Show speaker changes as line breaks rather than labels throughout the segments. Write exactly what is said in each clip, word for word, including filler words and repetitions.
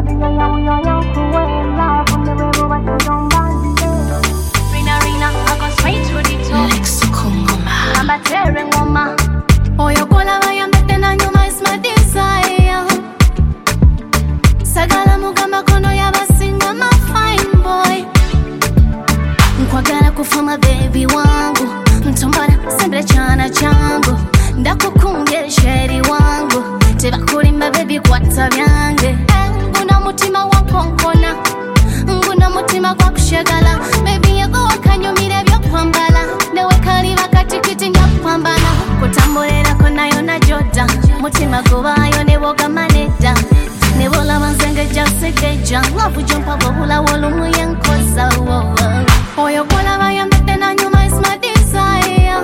Baby wangu mtumbara sembre chana changu ndakukungera sheri wangu tebakulimba baby kwata byange nguna mutima wankonkona nguna mutima kwa kushagala baby yego wakanyumira byo kwambala newe kali bakati kiti nyapambana kutambulera ko nayo na joda mutima gobayo neboga maneda nebola banzenge jasekeja love jumpa bobula wolumu yankoza wo oyo kola bayambete na nyuma is my desire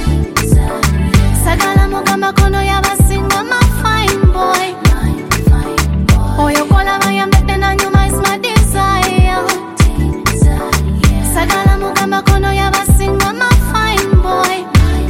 sagala mugamba kono yabasinga my fine boy oyo kola bayambete na nyuma is my desire sagala mugamba kono yabasinga my fine boy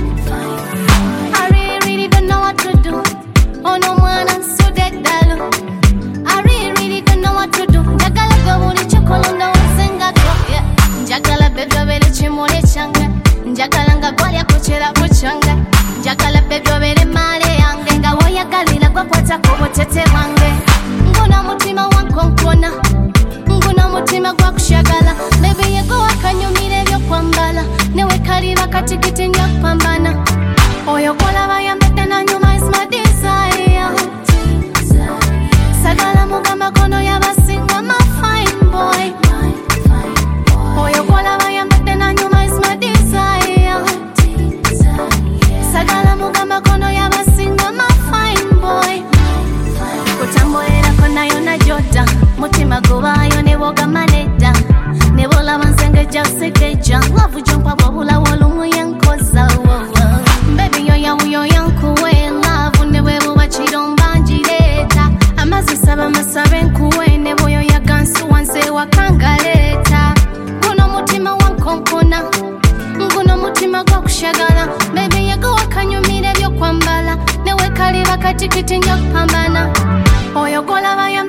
I really really don't know what to do oh no mwana nsude dalo I really really don't know what to do njagala gobuli chokolonda wasenga go yeah njagala bebyo bere chimole change njagala nga gwalya kuchera kuchanga njagala bebyo bere male yange nga woyagalira kwa kwata ko botete wange nguna mutima wankonkona nguna mutima gwa kushagala baby yego wakanyumire byo kwambala newe kali bakati kiti nyapambana oyo kola bayambete na nyuma is my desire sagala mugamba kono yabasinga my fine boy oyo kola bayambete na nyuma is my desire sagala mugamba kono yabasinga my fine boy kutambulera ko nayo na joda mutima gobayo neboga maneda nebola banzenge jasekeja love jumpa bobula wolumu yankoza wo baby yo ya yo yankuwe love newe bubachiromba njireta amazi saba masabe nkuwe nebo yo ya gansu wanze wakangaleta kuno mutima wankonkona nguno mutima gwa kushagala baby yego wakanyumire byo kwambala newe kali bakati kiti nyapambana oyo kola bayambete